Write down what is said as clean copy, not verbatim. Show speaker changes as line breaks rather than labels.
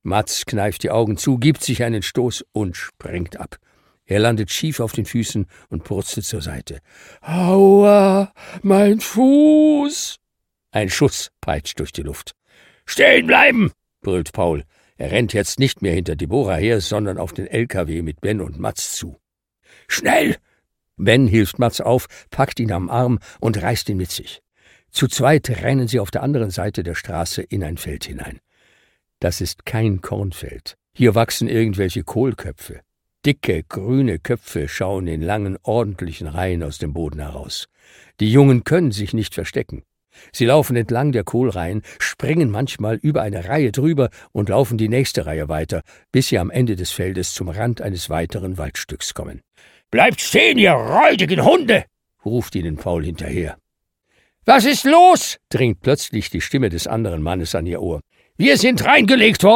Mats kneift die Augen zu, gibt sich einen Stoß und springt ab. Er landet schief auf den Füßen und purzelt zur Seite. »Aua, mein Fuß!« Ein Schuss peitscht durch die Luft. »Stehen bleiben!« brüllt Paul. Er rennt jetzt nicht mehr hinter Deborah her, sondern auf den LKW mit Ben und Mats zu. »Schnell!« Ben hilft Mats auf, packt ihn am Arm und reißt ihn mit sich. Zu zweit rennen sie auf der anderen Seite der Straße in ein Feld hinein. Das ist kein Kornfeld. Hier wachsen irgendwelche Kohlköpfe. Dicke, grüne Köpfe schauen in langen, ordentlichen Reihen aus dem Boden heraus. Die Jungen können sich nicht verstecken. Sie laufen entlang der Kohlreihen, springen manchmal über eine Reihe drüber und laufen die nächste Reihe weiter, bis sie am Ende des Feldes zum Rand eines weiteren Waldstücks kommen. »Bleibt stehen, ihr räudigen Hunde!« ruft ihnen Paul hinterher. »Was ist los?« dringt plötzlich die Stimme des anderen Mannes an ihr Ohr. »Wir sind reingelegt worden!«